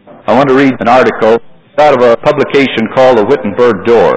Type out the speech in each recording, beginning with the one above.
I want to read an article out of a publication called The Wittenberg Door.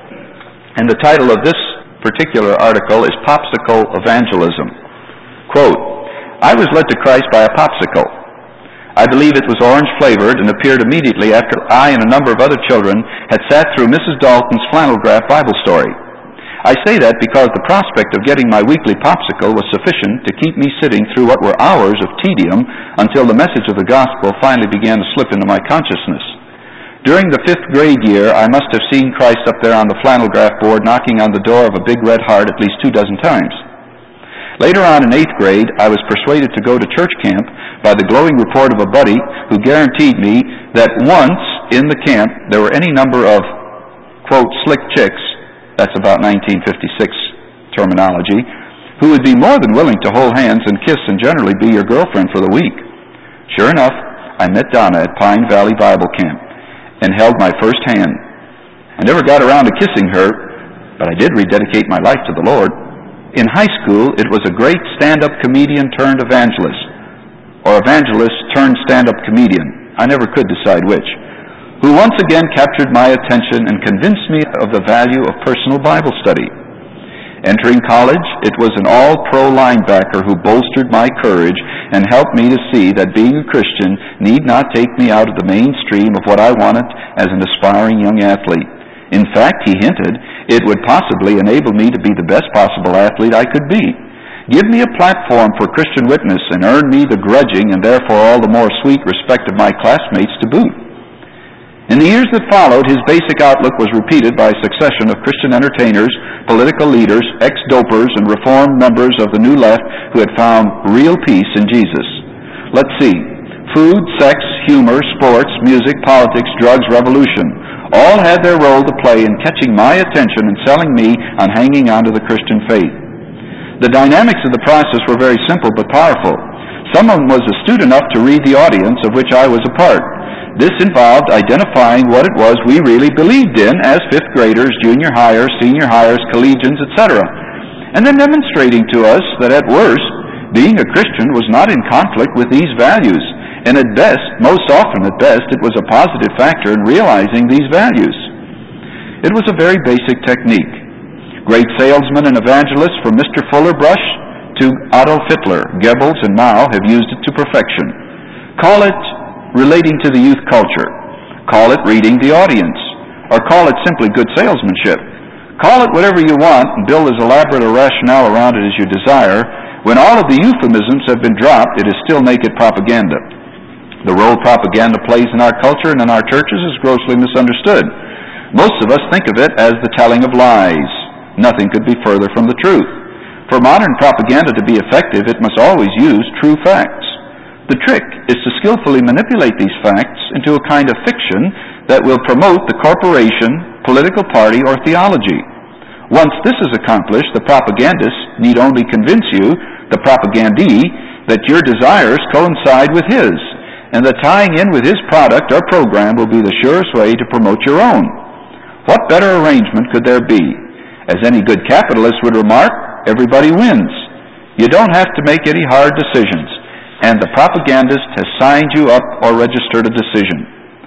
And the title of this particular article is Popsicle Evangelism. Quote, "I was led to Christ by a popsicle. I believe it was orange-flavored and appeared immediately after I and a number of other children had sat through Mrs. Dalton's flannel graph Bible story. I say that because the prospect of getting my weekly popsicle was sufficient to keep me sitting through what were hours of tedium until the message of the gospel finally began to slip into my consciousness. During the 5th grade year, I must have seen Christ up there on the flannel graph board knocking on the door of a big red heart at least 24 times. Later on in 8th grade, I was persuaded to go to church camp by the glowing report of a buddy who guaranteed me that once in the camp there were any number of, quote, slick chicks, that's about 1956 terminology, who would be more than willing to hold hands and kiss and generally be your girlfriend for the week. Sure enough, I met Donna at Pine Valley Bible Camp and held my first hand. I never got around to kissing her, but I did rededicate my life to the Lord. In high school, it was a great stand-up comedian turned evangelist, or evangelist turned stand-up comedian, I never could decide which, who once again captured my attention and convinced me of the value of personal Bible study. Entering college, it was an all-pro linebacker who bolstered my courage and helped me to see that being a Christian need not take me out of the mainstream of what I wanted as an aspiring young athlete. In fact, he hinted, it would possibly enable me to be the best possible athlete I could be. Give me a platform for Christian witness and earn me the grudging and therefore all the more sweet respect of my classmates to boot. In the years that followed, his basic outlook was repeated by a succession of Christian entertainers, political leaders, ex-dopers, and reformed members of the New Left who had found real peace in Jesus. Let's see. Food, sex, humor, sports, music, politics, drugs, revolution all had their role to play in catching my attention and selling me on hanging on to the Christian faith. The dynamics of the process were very simple but powerful. Someone was astute enough to read the audience of which I was a part. This involved identifying what it was we really believed in as 5th graders, junior hires, senior hires, collegians, etc., and then demonstrating to us that at worst, being a Christian was not in conflict with these values, and at best, most often at best, it was a positive factor in realizing these values. It was a very basic technique. Great salesmen and evangelists from Mr. Fuller Brush to Adolf Hitler, Goebbels, and Mao have used it to perfection. Call it relating to the youth culture. Call it reading the audience. Or call it simply good salesmanship. Call it whatever you want and build as elaborate a rationale around it as you desire. When all of the euphemisms have been dropped, it is still naked propaganda. The role propaganda plays in our culture and in our churches is grossly misunderstood. Most of us think of it as the telling of lies. Nothing could be further from the truth. For modern propaganda to be effective, it must always use true facts. The trick is to skillfully manipulate these facts into a kind of fiction that will promote the corporation, political party, or theology. Once this is accomplished, the propagandist need only convince you, the propagandee, that your desires coincide with his, and that tying in with his product or program will be the surest way to promote your own. What better arrangement could there be? As any good capitalist would remark, everybody wins. You don't have to make any hard decisions, and the propagandist has signed you up or registered a decision.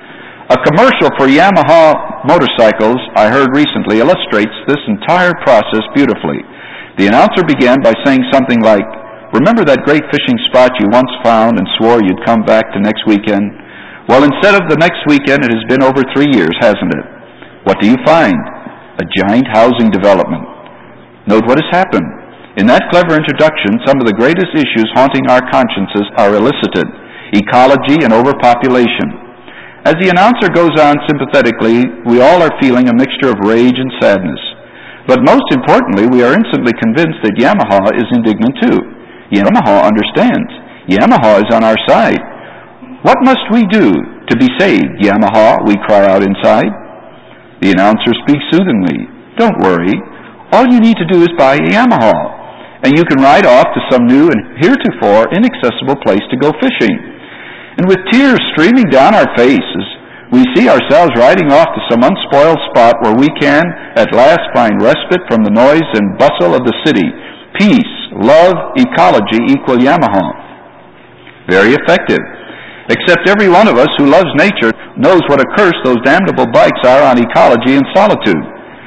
A commercial for Yamaha motorcycles I heard recently illustrates this entire process beautifully. The announcer began by saying something like, "Remember that great fishing spot you once found and swore you'd come back to next weekend? Well, instead of the next weekend, it has been over 3 years, hasn't it? What do you find? A giant housing development. Note what has happened. In that clever introduction, some of the greatest issues haunting our consciences are elicited: ecology and overpopulation. As the announcer goes on sympathetically, we all are feeling a mixture of rage and sadness. But most importantly, we are instantly convinced that Yamaha is indignant too. Yamaha understands. Yamaha is on our side. What must we do to be saved, Yamaha? We cry out inside. The announcer speaks soothingly. Don't worry. All you need to do is buy a Yamaha, and you can ride off to some new and heretofore inaccessible place to go fishing. And with tears streaming down our faces, we see ourselves riding off to some unspoiled spot where we can at last find respite from the noise and bustle of the city. Peace, love, ecology equal Yamaha. Very effective. Except every one of us who loves nature knows what a curse those damnable bikes are on ecology and solitude.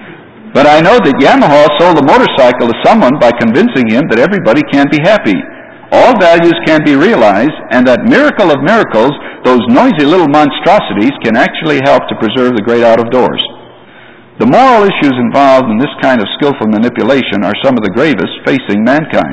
But I know that Yamaha sold a motorcycle to someone by convincing him that everybody can be happy. All values can be realized, and that miracle of miracles, those noisy little monstrosities, can actually help to preserve the great out of doors. The moral issues involved in this kind of skillful manipulation are some of the gravest facing mankind.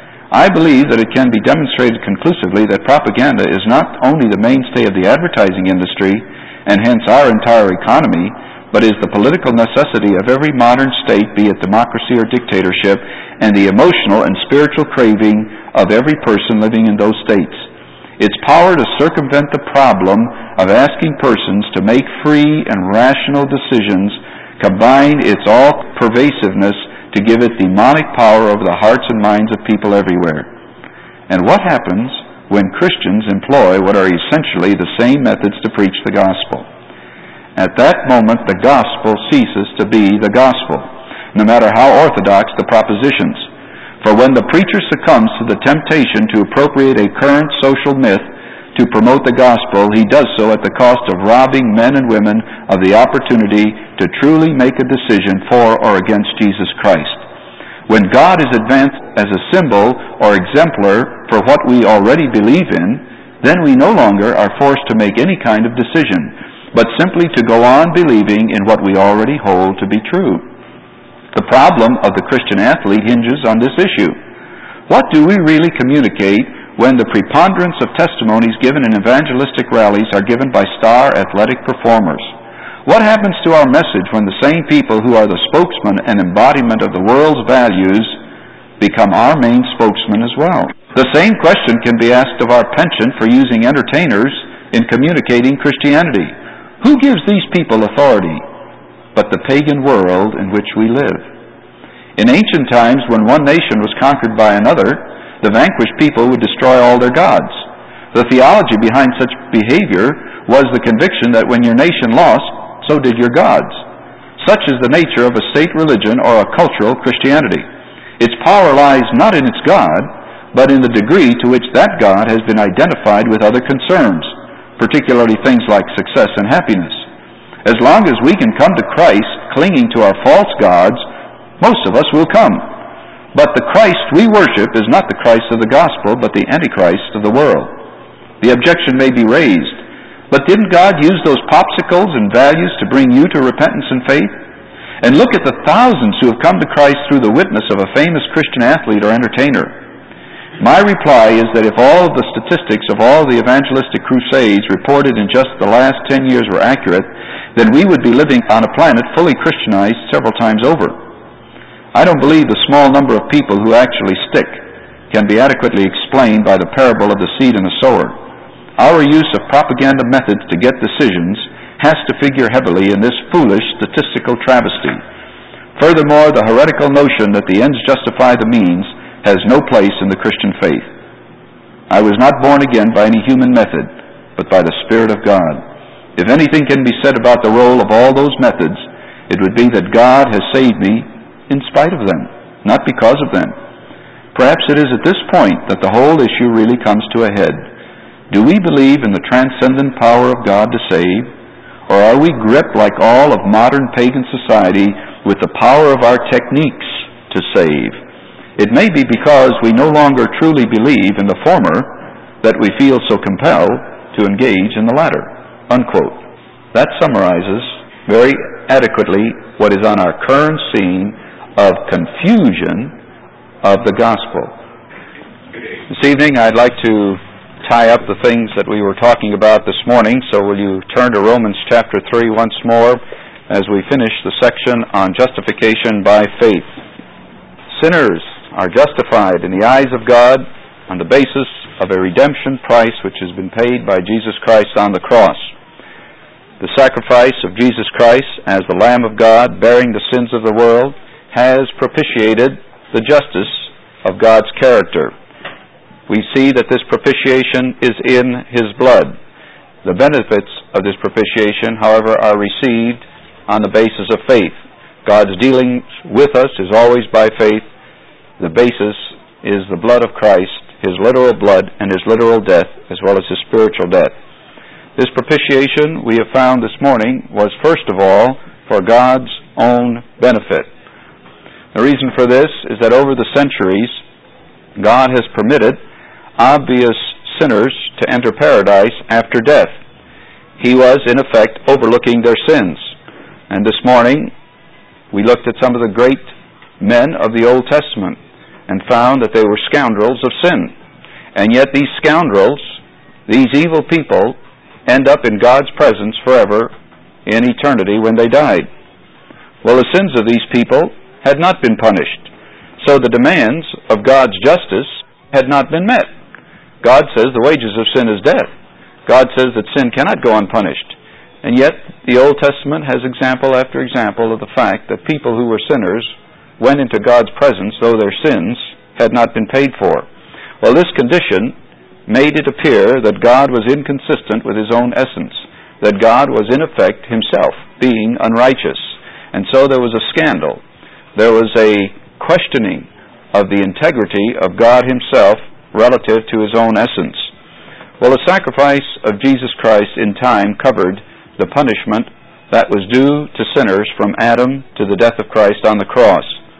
I believe that it can be demonstrated conclusively that propaganda is not only the mainstay of the advertising industry, and hence our entire economy, but is the political necessity of every modern state, be it democracy or dictatorship, and the emotional and spiritual craving of every person living in those states. Its power to circumvent the problem of asking persons to make free and rational decisions combine its all-pervasiveness to give it demonic power over the hearts and minds of people everywhere. And what happens when Christians employ what are essentially the same methods to preach the gospel? At that moment, the gospel ceases to be the gospel, no matter how orthodox the propositions. For when the preacher succumbs to the temptation to appropriate a current social myth to promote the gospel, he does so at the cost of robbing men and women of the opportunity to truly make a decision for or against Jesus Christ. When God is advanced as a symbol or exemplar for what we already believe in, then we no longer are forced to make any kind of decision, but simply to go on believing in what we already hold to be true. The problem of the Christian athlete hinges on this issue. What do we really communicate when the preponderance of testimonies given in evangelistic rallies are given by star athletic performers? What happens to our message when the same people who are the spokesman and embodiment of the world's values become our main spokesman as well? The same question can be asked of our penchant for using entertainers in communicating Christianity. Who gives these people authority but the pagan world in which we live? In ancient times, when one nation was conquered by another, the vanquished people would destroy all their gods. The theology behind such behavior was the conviction that when your nation lost, so did your gods. Such is the nature of a state religion or a cultural Christianity. Its power lies not in its God, but in the degree to which that God has been identified with other concerns, particularly things like success and happiness. As long as we can come to Christ clinging to our false gods, most of us will come. But the Christ we worship is not the Christ of the gospel, but the Antichrist of the world. The objection may be raised, but didn't God use those popsicles and values to bring you to repentance and faith? And look at the thousands who have come to Christ through the witness of a famous Christian athlete or entertainer. My reply is that if all of the statistics of all the evangelistic crusades reported in just the last 10 years were accurate, then we would be living on a planet fully Christianized several times over. I don't believe the small number of people who actually stick can be adequately explained by the parable of the seed and the sower. Our use of propaganda methods to get decisions has to figure heavily in this foolish statistical travesty. Furthermore, the heretical notion that the ends justify the means has no place in the Christian faith. I was not born again by any human method, but by the Spirit of God. If anything can be said about the role of all those methods, it would be that God has saved me in spite of them, not because of them. Perhaps it is at this point that the whole issue really comes to a head. Do we believe in the transcendent power of God to save, or are we gripped like all of modern pagan society with the power of our techniques to save? It may be because we no longer truly believe in the former that we feel so compelled to engage in the latter." Unquote. That summarizes very adequately what is on our current scene of confusion of the gospel. This evening I'd like to tie up the things that we were talking about this morning, so will you turn to Romans chapter 3 once more as we finish the section on justification by faith. Sinners are justified in the eyes of God on the basis of a redemption price which has been paid by Jesus Christ on the cross. The sacrifice of Jesus Christ as the Lamb of God bearing the sins of the world has propitiated the justice of God's character. We see that this propitiation is in His blood. The benefits of this propitiation, however, are received on the basis of faith. God's dealings with us is always by faith. The basis is the blood of Christ His literal blood and His literal death, as well as His spiritual death. This propitiation, we have found this morning, was first of all for God's own benefit. The reason for this is that over the centuries, God has permitted obvious sinners to enter paradise after death. He was, in effect, overlooking their sins. And this morning, we looked at some of the great men of the Old Testament and found that they were scoundrels of sin. And yet these scoundrels, these evil people, end up in God's presence forever in eternity when they died. Well, the sins of these people had not been punished, so the demands of God's justice had not been met. God says the wages of sin is death. God says that sin cannot go unpunished. And yet the Old Testament has example after example of the fact that people who were sinners went into God's presence though their sins had not been paid for. Well, this condition made it appear that God was inconsistent with His own essence, that God was in effect Himself being unrighteous. And so there was a scandal. There was a questioning of the integrity of God Himself relative to His own essence. Well, the sacrifice of Jesus Christ in time covered the punishment that was due to sinners from Adam to the death of Christ on the cross.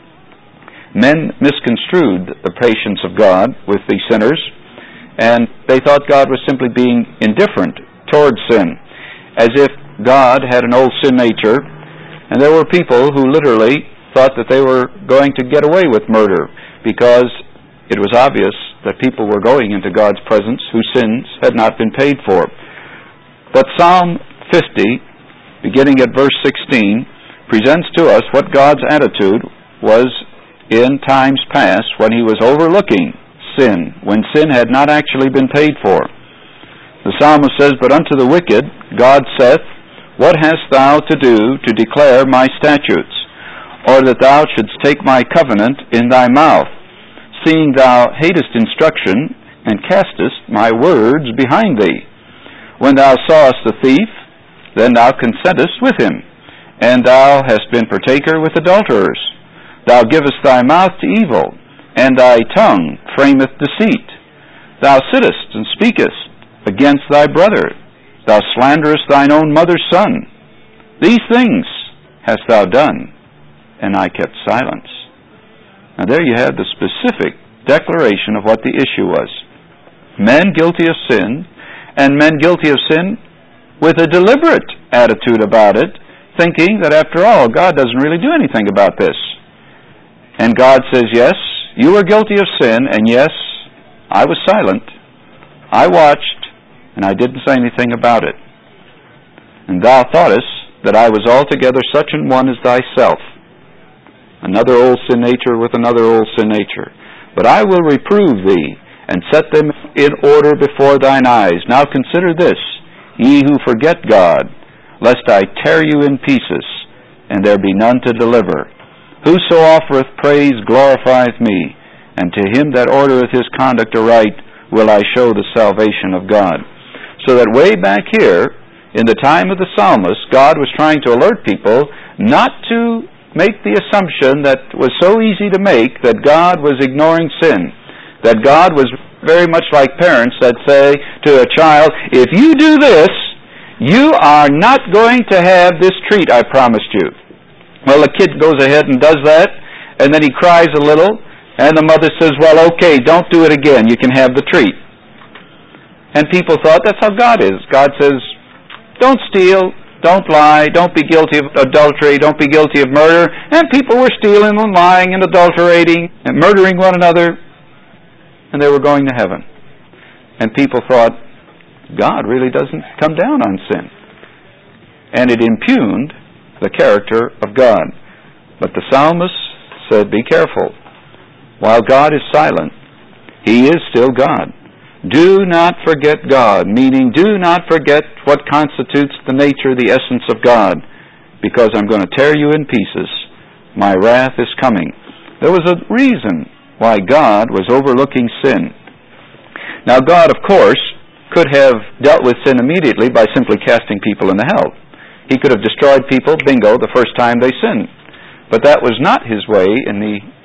Men misconstrued the patience of God with the sinners, and they thought God was simply being indifferent towards sin, as if God had an old sin nature, and there were people who literally thought that they were going to get away with murder because it was obvious that people were going into God's presence whose sins had not been paid for. But Psalm 50, beginning at verse 16, presents to us what God's attitude was in times past when He was overlooking sin, when sin had not actually been paid for. The psalmist says, "But unto the wicked God saith, What hast thou to do to declare my statutes, or that thou shouldst take my covenant in thy mouth, seeing thou hatest instruction, and castest my words behind thee? When thou sawest the thief, then thou consentest with him, and thou hast been partaker with adulterers. Thou givest thy mouth to evil, and thy tongue frameth deceit. Thou sittest and speakest against thy brother. Thou slanderest thine own mother's son. These things hast thou done, and I kept silence." Now there you have the specific declaration of what the issue was. Men guilty of sin, and men guilty of sin with a deliberate attitude about it, thinking that after all, God doesn't really do anything about this. And God says, yes, you were guilty of sin, and yes, I was silent. I watched, and I didn't say anything about it. And thou thoughtest that I was altogether such an one as thyself. Another old sin nature with another old sin nature. But I will reprove thee, and set them in order before thine eyes. Now consider this, ye who forget God, lest I tear you in pieces, and there be none to deliver. Whoso offereth praise glorifieth me, and to him that ordereth his conduct aright will I show the salvation of God. So that way back here, in the time of the psalmist, God was trying to alert people not to make the assumption that was so easy to make that God was ignoring sin, that God was very much like parents that say to a child, if you do this, you are not going to have this treat I promised you. Well, the kid goes ahead and does that, and then he cries a little, and the mother says, well, okay, don't do it again. You can have the treat. And people thought that's how God is. God says, don't steal, don't lie, don't be guilty of adultery, don't be guilty of murder. And people were stealing and lying and adulterating and murdering one another, and they were going to heaven. And people thought, God really doesn't come down on sin. And it impugned the character of God. But the psalmist said, be careful. While God is silent, He is still God. Do not forget God, meaning do not forget what constitutes the nature, the essence of God, because I'm going to tear you in pieces. My wrath is coming. There was a reason why God was overlooking sin. Now God, of course, could have dealt with sin immediately by simply casting people into hell. He could have destroyed people, bingo, the first time they sinned. But that was not His way in the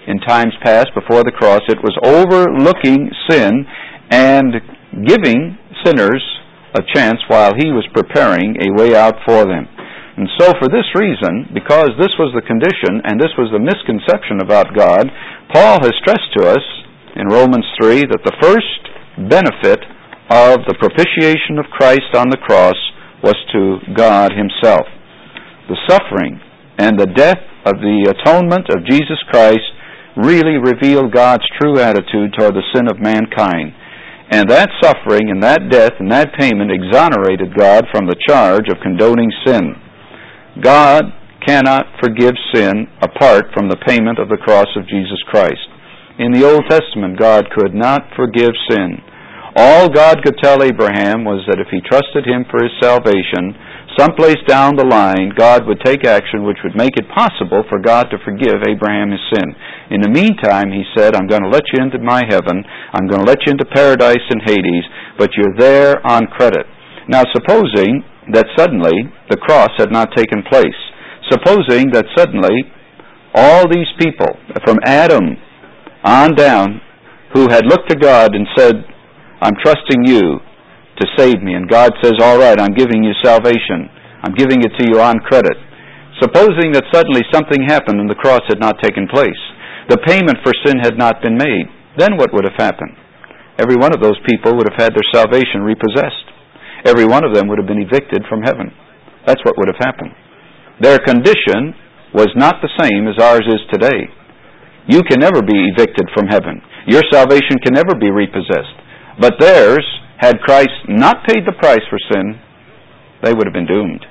in times past before the cross. It was overlooking sin and giving sinners a chance while he was preparing a way out for them. And so for this reason, because this was the condition and this was the misconception about God, Paul has stressed to us in Romans 3 that the first benefit of the propitiation of Christ on the cross was to God himself. The suffering and the death of the atonement of Jesus Christ really revealed God's true attitude toward the sin of mankind. And that suffering and that death and that payment exonerated God from the charge of condoning sin. God cannot forgive sin apart from the payment of the cross of Jesus Christ. In the Old Testament, God could not forgive sin. All God could tell Abraham was that if he trusted him for his salvation, someplace down the line, God would take action which would make it possible for God to forgive Abraham his sin. In the meantime, he said, I'm going to let you into my heaven, I'm going to let you into paradise and Hades, but you're there on credit. Now, supposing that suddenly the cross had not taken place, supposing that suddenly all these people, from Adam on down, who had looked to God and said, I'm trusting you to save me, and God says, all right, I'm giving you salvation. I'm giving it to you on credit. Supposing that suddenly something happened and the cross had not taken place, the payment for sin had not been made, then what would have happened? Every one of those people would have had their salvation repossessed. Every one of them would have been evicted from heaven. That's what would have happened. Their condition was not the same as ours is today. You can never be evicted from heaven. Your salvation can never be repossessed. But theirs, had Christ not paid the price for sin, they would have been doomed.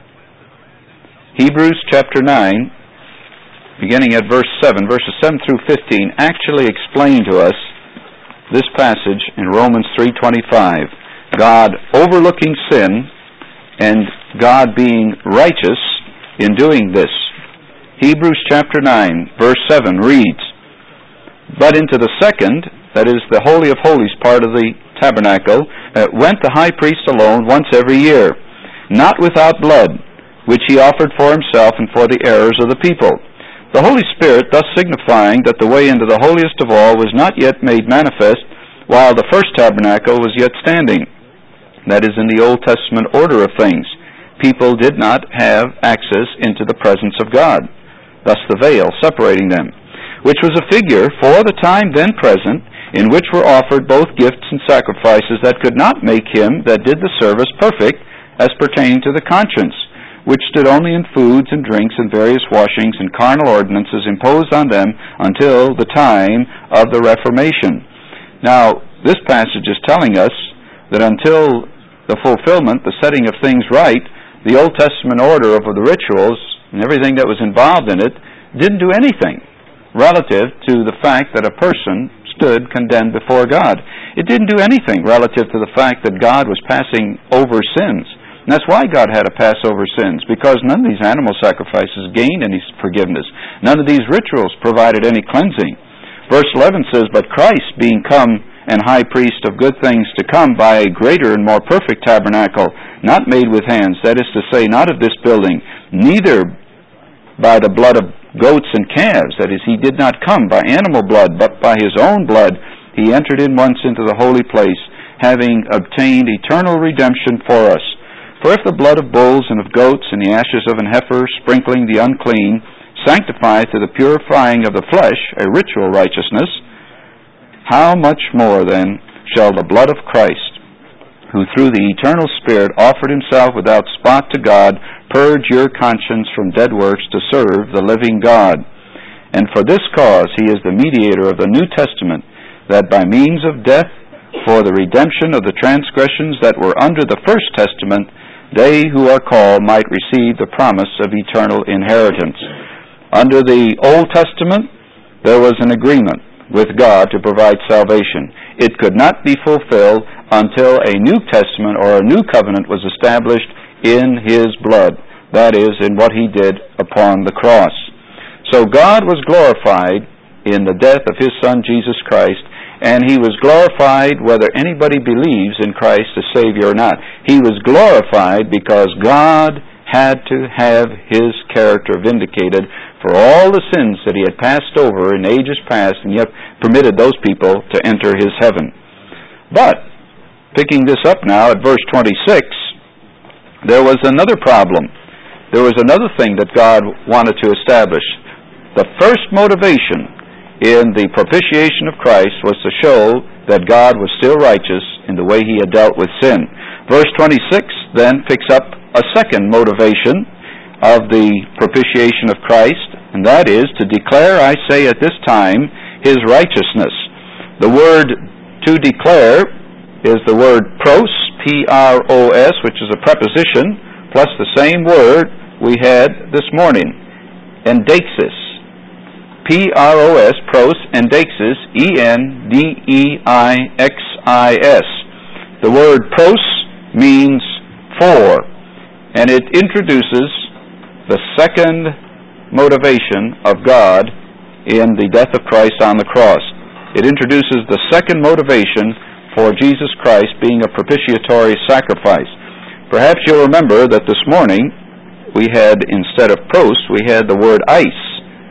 Hebrews chapter 9, beginning at verse 7, verses 7 through 15, actually explain to us this passage in Romans 3:25. God overlooking sin and God being righteous in doing this. Hebrews chapter 9, verse 7 reads, But into the second, that is the Holy of Holies part of the tabernacle, went the high priest alone once every year, not without blood, which he offered for himself and for the errors of the people. The Holy Spirit thus signifying that the way into the holiest of all was not yet made manifest, while the first tabernacle was yet standing. That is in the Old Testament order of things. People did not have access into the presence of God, thus the veil separating them, which was a figure for the time then present, in which were offered both gifts and sacrifices that could not make him that did the service perfect as pertaining to the conscience, which stood only in foods and drinks and various washings and carnal ordinances imposed on them until the time of the Reformation. Now, this passage is telling us that until the fulfillment, the setting of things right, the Old Testament order of the rituals and everything that was involved in it didn't do anything relative to the fact that a person stood condemned before God. It didn't do anything relative to the fact that God was passing over sins. And that's why God had to pass over sins, because none of these animal sacrifices gained any forgiveness. None of these rituals provided any cleansing. Verse 11 says, But Christ, being come and high priest of good things to come by a greater and more perfect tabernacle, not made with hands, that is to say, not of this building, neither by the blood of goats and calves, that is, he did not come by animal blood, but by his own blood, he entered in once into the holy place, having obtained eternal redemption for us. For if the blood of bulls and of goats and the ashes of an heifer, sprinkling the unclean, sanctify to the purifying of the flesh, a ritual righteousness, how much more then shall the blood of Christ, who through the eternal Spirit offered himself without spot to God, purge your conscience from dead works to serve the living God. And for this cause he is the mediator of the New Testament, that by means of death, for the redemption of the transgressions that were under the first testament, they who are called might receive the promise of eternal inheritance. Under the Old Testament, there was an agreement with God to provide salvation. It could not be fulfilled until a New Testament or a new covenant was established in his blood. That is, in what he did upon the cross. So God was glorified in the death of his Son, Jesus Christ, and he was glorified whether anybody believes in Christ as Savior or not. He was glorified because God had to have his character vindicated for all the sins that he had passed over in ages past, and yet permitted those people to enter his heaven. But, picking this up now at verse 26, there was another problem. There was another thing that God wanted to establish. The first motivation in the propitiation of Christ was to show that God was still righteous in the way he had dealt with sin. Verse 26 then picks up a second motivation of the propitiation of Christ, and that is to declare, I say at this time, his righteousness. The word to declare is the word pros, P-R-O-S, which is a preposition, plus the same word we had this morning, endeixis. P-R-O-S, pros, endeixis, E-N-D-E-I-X-I-S. The word pros means for, and it introduces the second motivation of God in the death of Christ on the cross. It introduces the second motivation for Jesus Christ being a propitiatory sacrifice. Perhaps you'll remember that this morning we had, instead of pros, we had the word ice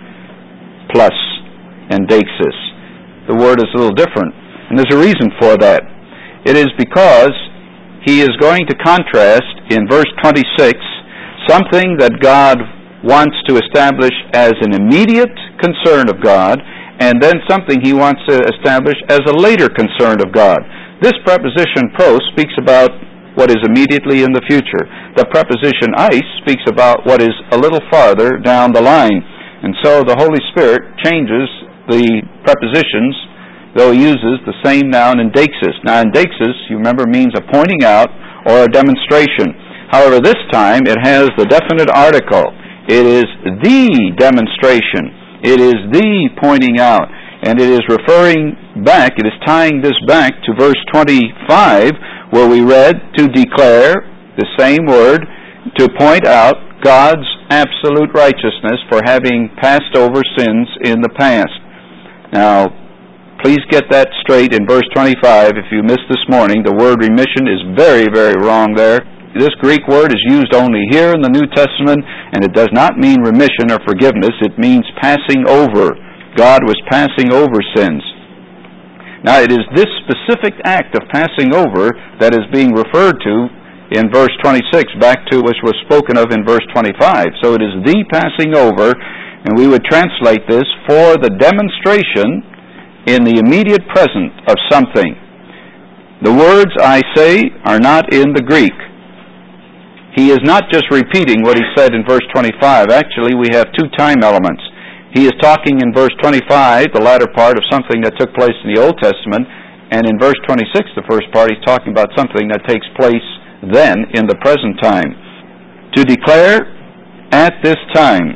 plus endeixis. The word is a little different, and there's a reason for that. It is because he is going to contrast in verse 26 something that God wants to establish as an immediate concern of God, and then something he wants to establish as a later concern of God. This preposition pros speaks about what is immediately in the future. The preposition ice speaks about what is a little farther down the line. And so the Holy Spirit changes the prepositions, though he uses the same noun endeixis. Now endeixis, you remember, means a pointing out or a demonstration. However, this time it has the definite article. It is the demonstration. It is the pointing out. And it is referring back, it is tying this back to verse 25, where we read to declare, the same word, to point out God's absolute righteousness for having passed over sins in the past. Now, please get that straight in verse 25. If you missed this morning, the word remission is very, very wrong there. This Greek word is used only here in the New Testament, and it does not mean remission or forgiveness. It means passing over. God was passing over sins. Now, it is this specific act of passing over that is being referred to in verse 26, back to which was spoken of in verse 25. So it is the passing over, and we would translate this for the demonstration in the immediate present of something. The words, I say, are not in the Greek. He is not just repeating what he said in verse 25. Actually, we have two time elements. He is talking in verse 25, the latter part, of something that took place in the Old Testament, and in verse 26, the first part, he's talking about something that takes place then in the present time. To declare at this time.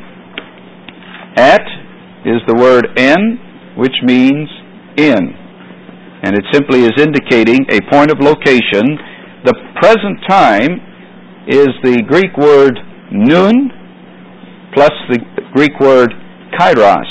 At is the word en, which means in. And it simply is indicating a point of location. The present time is the Greek word nun plus the Greek word kairos.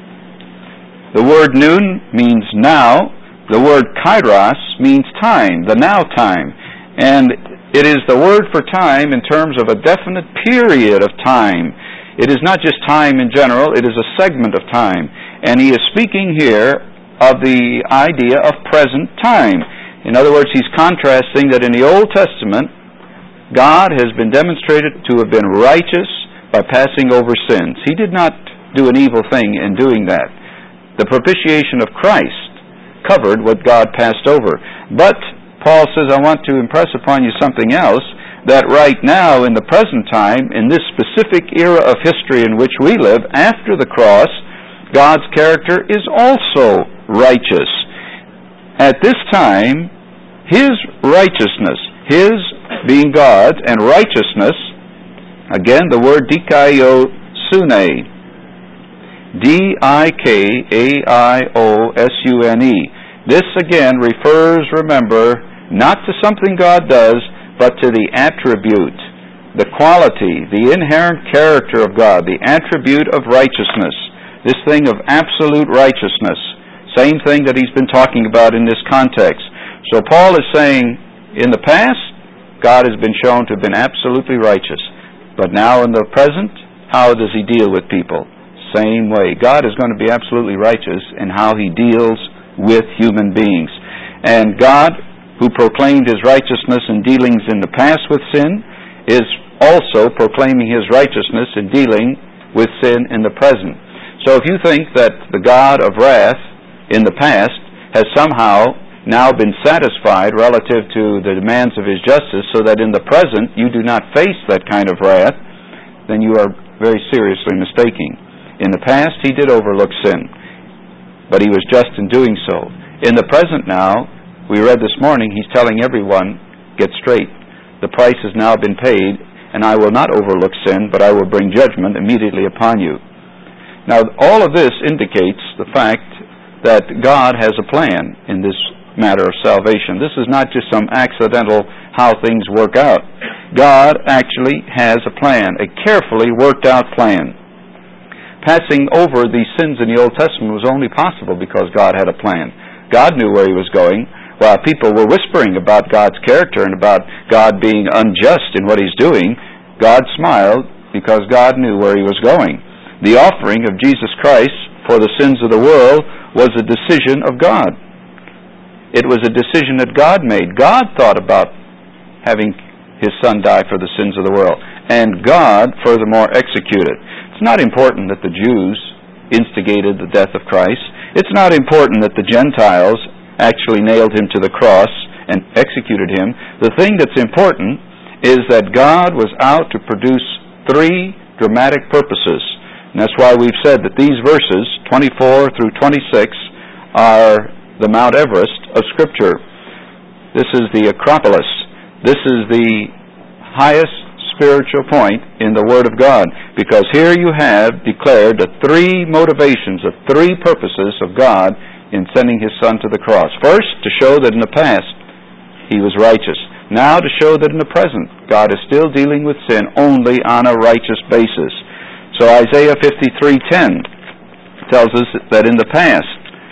The word nun means now. The word kairos means time, the now time. And it is the word for time in terms of a definite period of time. It is not just time in general, it is a segment of time. And he is speaking here of the idea of present time. In other words, he's contrasting that in the Old Testament, God has been demonstrated to have been righteous by passing over sins. He did not do an evil thing in doing that. The propitiation of Christ covered what God passed over. But Paul says, I want to impress upon you something else, that right now, in the present time, in this specific era of history in which we live, after the cross, God's character is also righteous. At this time, his righteousness, his being God, and righteousness, again, the word dikaiosune, D-I-K-A-I-O-S-U-N-E. This again refers, remember, not to something God does, but to the attribute, the quality, the inherent character of God, the attribute of righteousness, this thing of absolute righteousness. Same thing that he's been talking about in this context. So Paul is saying, in the past, God has been shown to have been absolutely righteous. But now in the present, how does he deal with people? Same way. God is going to be absolutely righteous in how he deals with human beings. And God, who proclaimed his righteousness in dealings in the past with sin, is also proclaiming his righteousness in dealing with sin in the present. So if you think that the God of wrath in the past has somehow now been satisfied relative to the demands of his justice, so that in the present you do not face that kind of wrath, then you are very seriously mistaken. In the past he did overlook sin, but he was just in doing so. In the present now, we read this morning, he's telling everyone, get straight. The price has now been paid, and I will not overlook sin, but I will bring judgment immediately upon you. Now, all of this indicates the fact that God has a plan in this matter of salvation. This is not just some accidental how things work out. God actually has a plan, a carefully worked out plan. Passing over these sins in the Old Testament was only possible because God had a plan. God knew where he was going. While people were whispering about God's character and about God being unjust in what he's doing, God smiled because God knew where he was going. The offering of Jesus Christ for the sins of the world was a decision of God. It was a decision that God made. God thought about having his Son die for the sins of the world. And God, furthermore, executed. It's not important that the Jews instigated the death of Christ. It's not important that the Gentiles actually nailed him to the cross and executed him. The thing that's important is that God was out to produce three dramatic purposes. And that's why we've said that these verses, 24 through 26, are the Mount Everest of Scripture. This is the Acropolis. This is the highest spiritual point in the Word of God, because here you have declared the three motivations, the three purposes of God in sending his Son to the cross. First, to show that in the past he was righteous. Now to show that in the present God is still dealing with sin only on a righteous basis. So Isaiah 53:10 tells us that in the past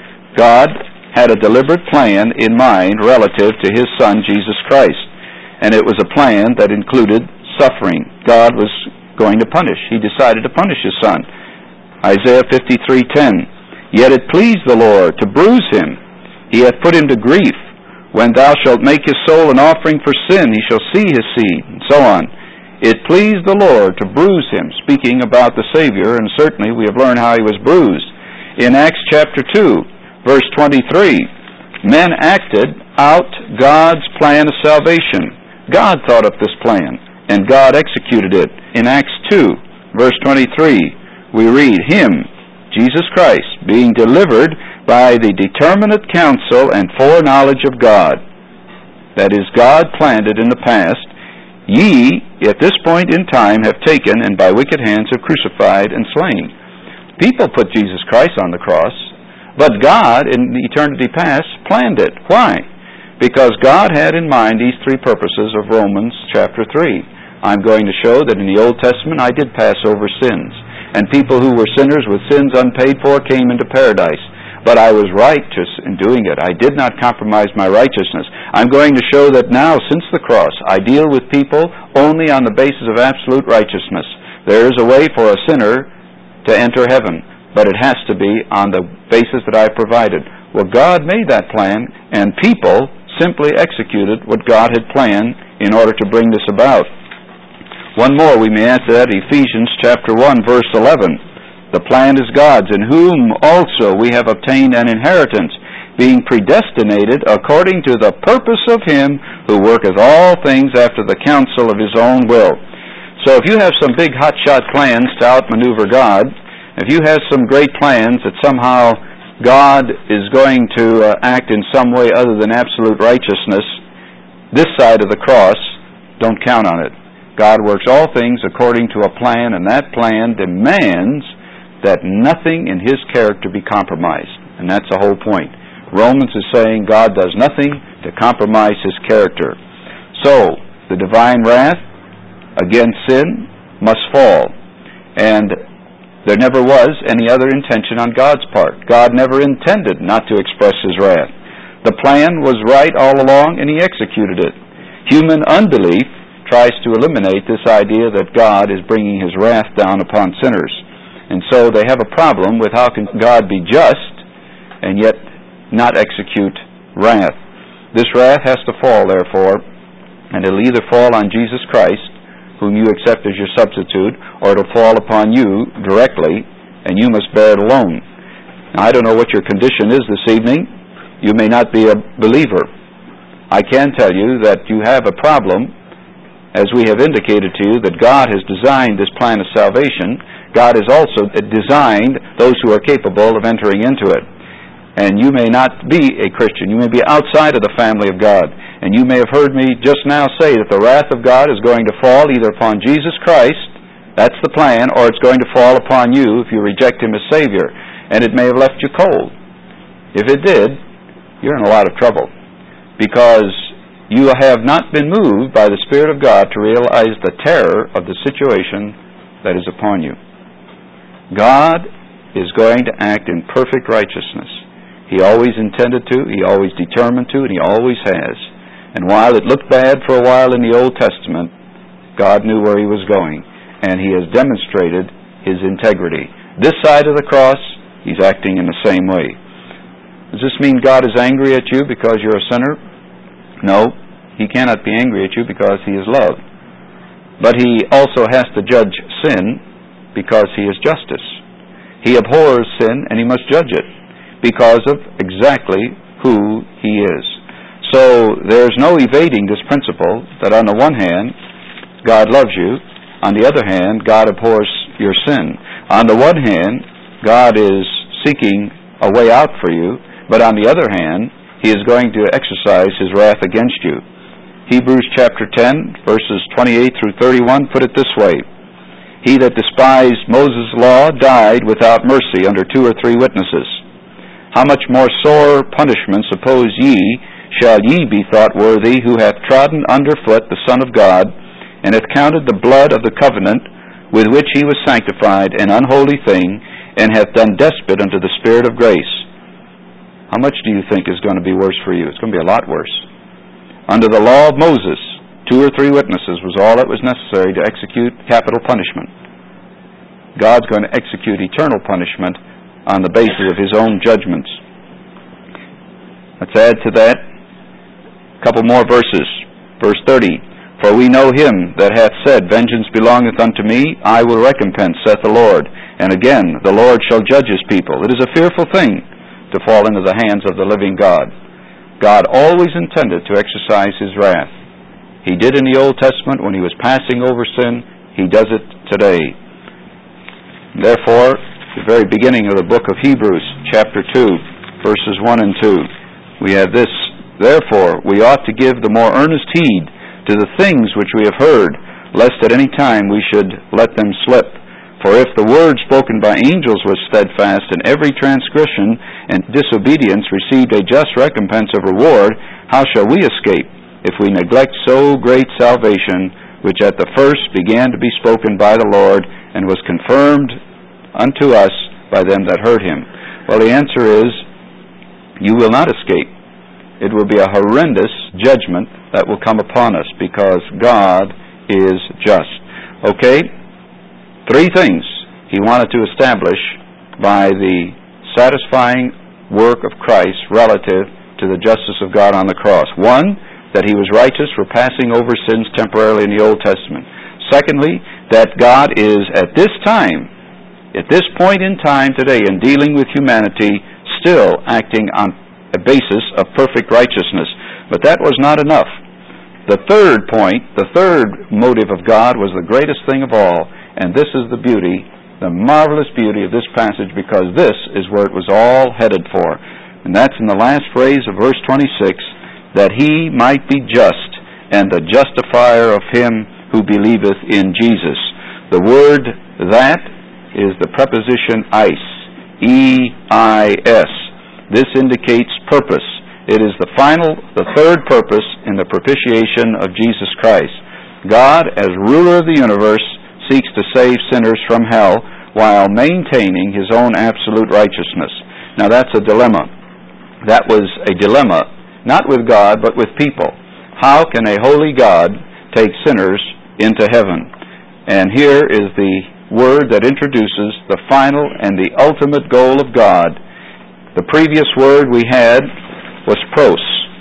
God had a deliberate plan in mind relative to his Son Jesus Christ. And it was a plan that included suffering. God was going to punish. He decided to punish his Son. Isaiah 53:10, yet it pleased the Lord to bruise him. He hath put him to grief. When thou shalt make his soul an offering for sin, he shall see his seed, and so on. It pleased the Lord to bruise him, speaking about the Savior, and certainly we have learned how he was bruised. In Acts chapter 2, verse 23, men acted out God's plan of salvation. God thought up this plan, and God executed it. In Acts 2, verse 23, we read, him, Jesus Christ, being delivered by the determinate counsel and foreknowledge of God. That is, God planned it in the past. Ye, at this point in time, have taken, and by wicked hands have crucified and slain. People put Jesus Christ on the cross, but God, in eternity past, planned it. Why? Because God had in mind these three purposes of Romans chapter 3. I'm going to show that in the Old Testament I did pass over sins, and people who were sinners with sins unpaid for came into paradise. But I was righteous in doing it. I did not compromise my righteousness. I'm going to show that now, since the cross, I deal with people only on the basis of absolute righteousness. There is a way for a sinner to enter heaven, but it has to be on the basis that I provided. Well, God made that plan, and people simply executed what God had planned in order to bring this about. One more we may add to that, Ephesians chapter 1, verse 11. The plan is God's, in whom also we have obtained an inheritance, being predestinated according to the purpose of him who worketh all things after the counsel of his own will. So if you have some big hotshot plans to outmaneuver God, if you have some great plans that somehow God is going to act in some way other than absolute righteousness, this side of the cross, don't count on it. God works all things according to a plan, and that plan demands that nothing in his character be compromised. And that's the whole point. Romans is saying God does nothing to compromise his character. So, the divine wrath against sin must fall. And there never was any other intention on God's part. God never intended not to express his wrath. The plan was right all along, and he executed it. Human unbelief tries to eliminate this idea that God is bringing His wrath down upon sinners. And so they have a problem with how can God be just and yet not execute wrath. This wrath has to fall, therefore, and it'll either fall on Jesus Christ, whom you accept as your substitute, or it'll fall upon you directly, and you must bear it alone. Now, I don't know what your condition is this evening. You may not be a believer. I can tell you that you have a problem, as we have indicated to you, that God has designed this plan of salvation. God has also designed those who are capable of entering into it. And you may not be a Christian. You may be outside of the family of God. And you may have heard me just now say that the wrath of God is going to fall either upon Jesus Christ, that's the plan, or it's going to fall upon you if you reject Him as Savior. And it may have left you cold. If it did, you're in a lot of trouble, because you have not been moved by the Spirit of God to realize the terror of the situation that is upon you. God is going to act in perfect righteousness. He always intended to, He always determined to, and He always has. And while it looked bad for a while in the Old Testament, God knew where He was going, and He has demonstrated His integrity. This side of the cross, He's acting in the same way. Does this mean God is angry at you because you're a sinner? No, He cannot be angry at you because He is love. But He also has to judge sin because He is justice. He abhors sin, and He must judge it because of exactly who He is. So there's no evading this principle that on the one hand, God loves you. On the other hand, God abhors your sin. On the one hand, God is seeking a way out for you, but on the other hand, He is going to exercise His wrath against you. Hebrews chapter 10, verses 28 through 31 put it this way: He that despised Moses' law died without mercy under 2 or 3 witnesses. How much more sore punishment, suppose ye, shall ye be thought worthy, who hath trodden under foot the Son of God, and hath counted the blood of the covenant with which He was sanctified an unholy thing, and hath done despite unto the Spirit of grace? How much do you think is going to be worse for you? It's going to be a lot worse. Under the law of Moses, 2 or 3 witnesses was all that was necessary to execute capital punishment. God's going to execute eternal punishment on the basis of His own judgments. Let's add to that a couple more verses. Verse 30, For we know Him that hath said, Vengeance belongeth unto me, I will recompense, saith the Lord. And again, the Lord shall judge His people. It is a fearful thing to fall into the hands of the living God. God always intended to exercise His wrath. He did in the Old Testament when He was passing over sin. He does it today. Therefore, the very beginning of the book of Hebrews, chapter 2, verses 1 and 2, we have this: Therefore, we ought to give the more earnest heed to the things which we have heard, lest at any time we should let them slip. For if the word spoken by angels was steadfast, and every transgression and disobedience received a just recompense of reward, how shall we escape, if we neglect so great salvation, which at the first began to be spoken by the Lord, and was confirmed unto us by them that heard Him? Well, the answer is, you will not escape. It will be a horrendous judgment that will come upon us, because God is just. Okay? 3 things He wanted to establish by the satisfying work of Christ relative to the justice of God on the cross. 1, that He was righteous for passing over sins temporarily in the Old Testament. Secondly, that God is at this time, at this point in time today, in dealing with humanity, still acting on a basis of perfect righteousness. But that was not enough. The third point, the third motive of God was the greatest thing of all, and this is the beauty, the marvelous beauty of this passage, because this is where it was all headed for. And that's in the last phrase of verse 26, that He might be just, and the justifier of him who believeth in Jesus. The word that is the preposition eis, E-I-S. This indicates purpose. It is the third purpose in the propitiation of Jesus Christ. God, as ruler of the universe, seeks to save sinners from hell while maintaining His own absolute righteousness. Now that's a dilemma. That was a dilemma, not with God, but with people. How can a holy God take sinners into heaven. And here is the word that introduces the final and the ultimate goal of God. The previous word we had was pros.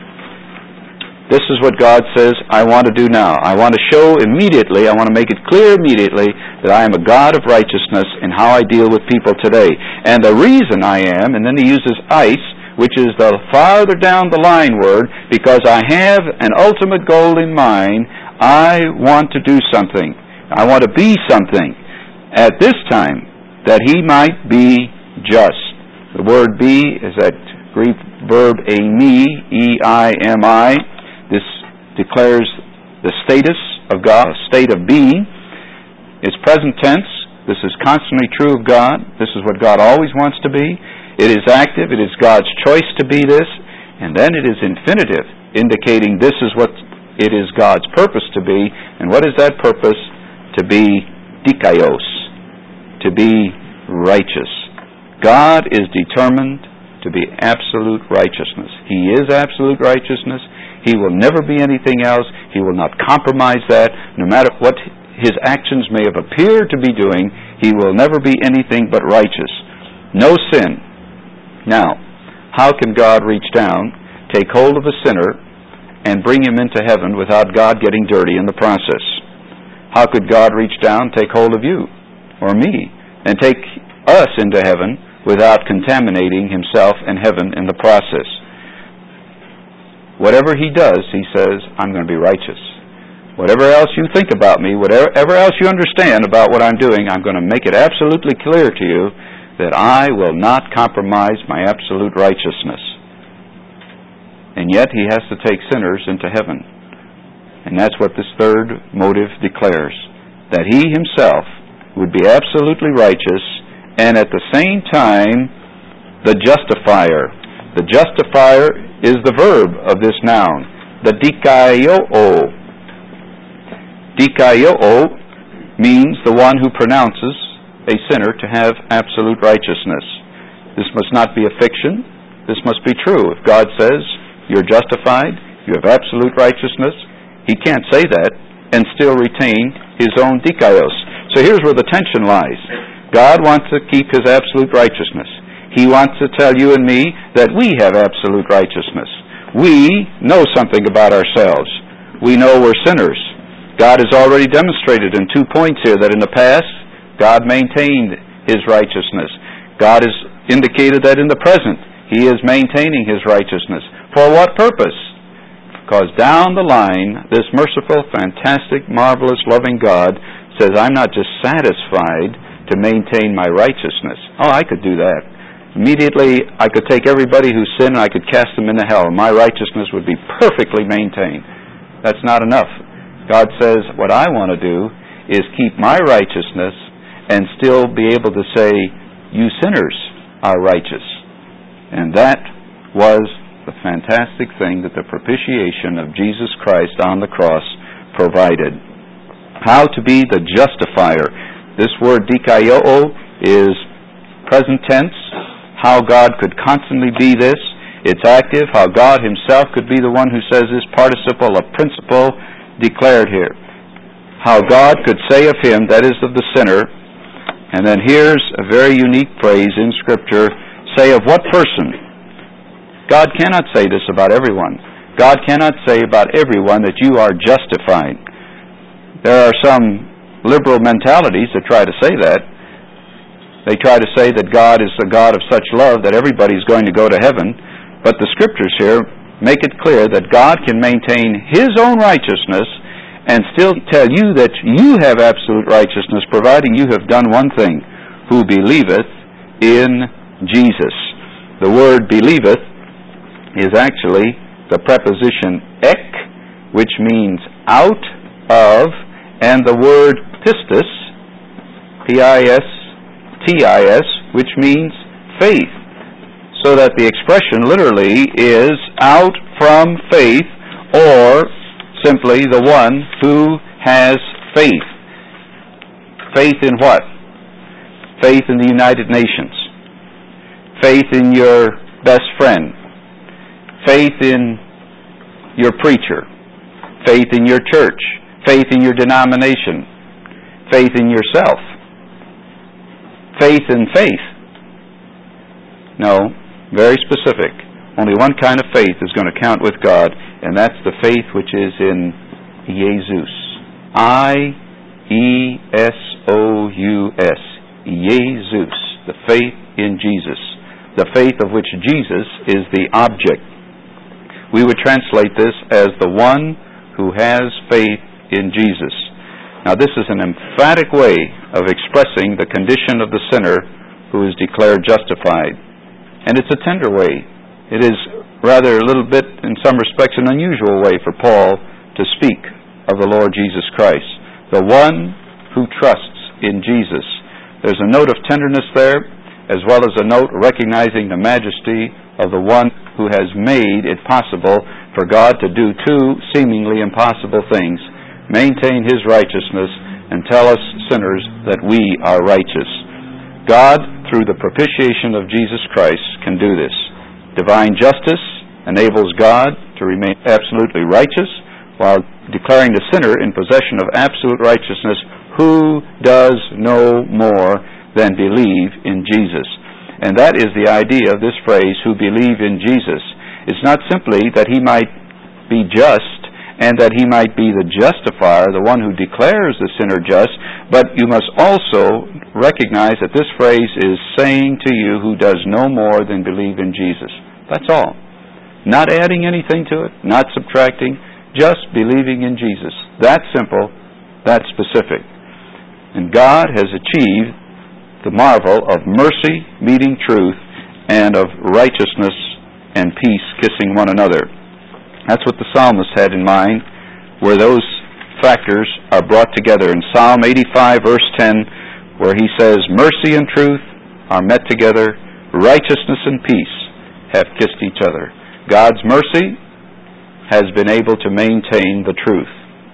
This is what God says, I want to do now. I want to show immediately, I want to make it clear immediately that I am a God of righteousness in how I deal with people today. And the reason I am, and then he uses ice, which is the farther down the line word, because I have an ultimate goal in mind. I want to do something. I want to be something at this time that he might be just. The word be is that Greek verb eimi, E-I-M-I. This declares the status of God, a state of being. It's present tense. This is constantly true of God. This is what God always wants to be. It is active. It is God's choice to be this. And then it is infinitive, indicating this is what it is God's purpose to be. And what is that purpose? To be dikaios, to be righteous. God is determined to be absolute righteousness. He is absolute righteousness. He will never be anything else. He will not compromise that. No matter what his actions may have appeared to be doing, he will never be anything but righteous. No sin. Now, how can God reach down, take hold of a sinner, and bring him into heaven without God getting dirty in the process? How could God reach down, take hold of you or me, and take us into heaven without contaminating himself and heaven in the process? Whatever he does, he says, I'm going to be righteous. Whatever else you think about me, whatever else you understand about what I'm doing, I'm going to make it absolutely clear to you that I will not compromise my absolute righteousness. And yet he has to take sinners into heaven. And that's what this third motive declares, that he himself would be absolutely righteous and at the same time the justifier. The justifier is the verb of this noun, the dikaioo. Dikaioo means the one who pronounces a sinner to have absolute righteousness. This must not be a fiction. This must be true. If God says you're justified, you have absolute righteousness, he can't say that and still retain his own dikaios. So here's where the tension lies. God wants to keep his absolute righteousness. He wants to tell you and me that we have absolute righteousness. We know something about ourselves. We know we're sinners. God has already demonstrated in 2 points here that in the past, God maintained his righteousness. God has indicated that in the present, he is maintaining his righteousness. For what purpose? Because down the line, this merciful, fantastic, marvelous, loving God says, I'm not just satisfied to maintain my righteousness. Oh, I could do that. Immediately, I could take everybody who sinned and I could cast them into hell. My righteousness would be perfectly maintained. That's not enough. God says, what I want to do is keep my righteousness and still be able to say, you sinners are righteous. And that was the fantastic thing that the propitiation of Jesus Christ on the cross provided. How to be the justifier. This word dikaioo is present tense. How God could constantly be this. It's active. How God himself could be the one who says this participle, a principle declared here. How God could say of him, that is of the sinner, and then here's a very unique phrase in Scripture, say of what person? God cannot say this about everyone. God cannot say about everyone that you are justified. There are some liberal mentalities that try to say that. They try to say that God is a God of such love that everybody's going to go to heaven. But the Scriptures here make it clear that God can maintain his own righteousness and still tell you that you have absolute righteousness, providing you have done one thing, who believeth in Jesus. The word believeth is actually the preposition ek, which means out of, and the word pistis, P-I-S-T-I-S, which means faith. So that the expression literally is out from faith, or simply the one who has faith. Faith in what? Faith in the United Nations. Faith in your best friend. Faith in your preacher. Faith in your church. faith in your denomination, faith in yourself, faith in faith. No, very specific. Only one kind of faith is going to count with God, and that's the faith which is in Jesus. I-E-S-O-U-S. Jesus. The faith in Jesus. The faith of which Jesus is the object. We would translate this as the one who has faith in Jesus. Now this is an emphatic way of expressing the condition of the sinner who is declared justified. And it's a tender way. It is rather a little bit, in some respects, an unusual way for Paul to speak of the Lord Jesus Christ. The one who trusts in Jesus. There's a note of tenderness there, as well as a note recognizing the majesty of the one who has made it possible for God to do two seemingly impossible things: maintain His righteousness and tell us sinners that we are righteous. God, through the propitiation of Jesus Christ, can do this. Divine justice enables God to remain absolutely righteous while declaring the sinner in possession of absolute righteousness, who does no more than believe in Jesus. And that is the idea of this phrase, who believe in Jesus. It's not simply that He might be just and that He might be the justifier, the one who declares the sinner just, but you must also recognize that this phrase is saying to you who does no more than believe in Jesus. That's all. Not adding anything to it, not subtracting, just believing in Jesus. That simple, that specific. And God has achieved the marvel of mercy meeting truth and of righteousness and peace kissing one another. That's what the psalmist had in mind, where those factors are brought together. In Psalm 85, verse 10, where he says, mercy and truth are met together, righteousness and peace have kissed each other. God's mercy has been able to maintain the truth.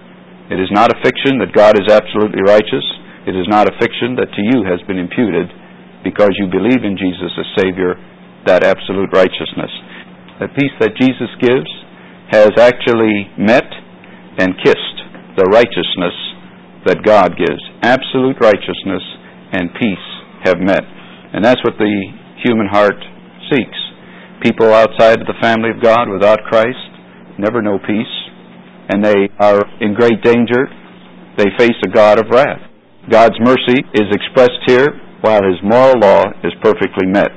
It is not a fiction that God is absolutely righteous. It is not a fiction that to you has been imputed because you believe in Jesus as Savior, that absolute righteousness. The peace that Jesus gives has actually met and kissed the righteousness that God gives. Absolute righteousness and peace have met. And that's what the human heart seeks. People outside of the family of God without Christ never know peace, and they are in great danger. They face a God of wrath. God's mercy is expressed here, while His moral law is perfectly met.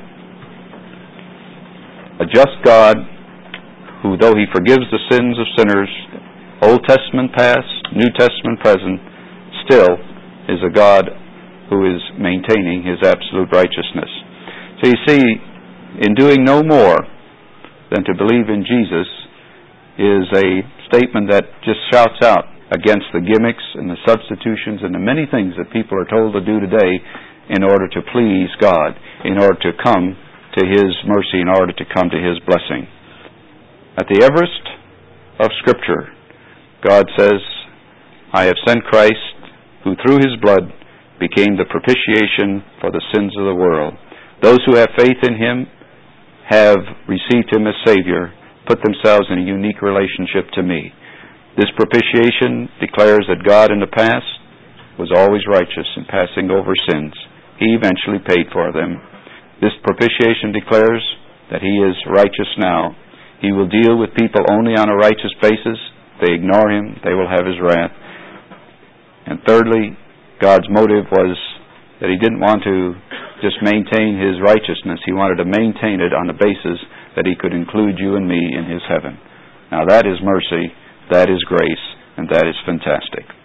A just God, who, though He forgives the sins of sinners, Old Testament past, New Testament present, still is a God who is maintaining His absolute righteousness. So you see, in doing no more than to believe in Jesus is a statement that just shouts out against the gimmicks and the substitutions and the many things that people are told to do today in order to please God, in order to come to His mercy, in order to come to His blessing. At the Everest of Scripture, God says, I have sent Christ, who through His blood became the propitiation for the sins of the world. Those who have faith in Him have received Him as Savior, put themselves in a unique relationship to me. This propitiation declares that God in the past was always righteous in passing over sins. He eventually paid for them. This propitiation declares that He is righteous now. He will deal with people only on a righteous basis. If they ignore Him, they will have His wrath. And thirdly, God's motive was that He didn't want to just maintain His righteousness. He wanted to maintain it on the basis that He could include you and me in His heaven. Now that is mercy, that is grace, and that is fantastic.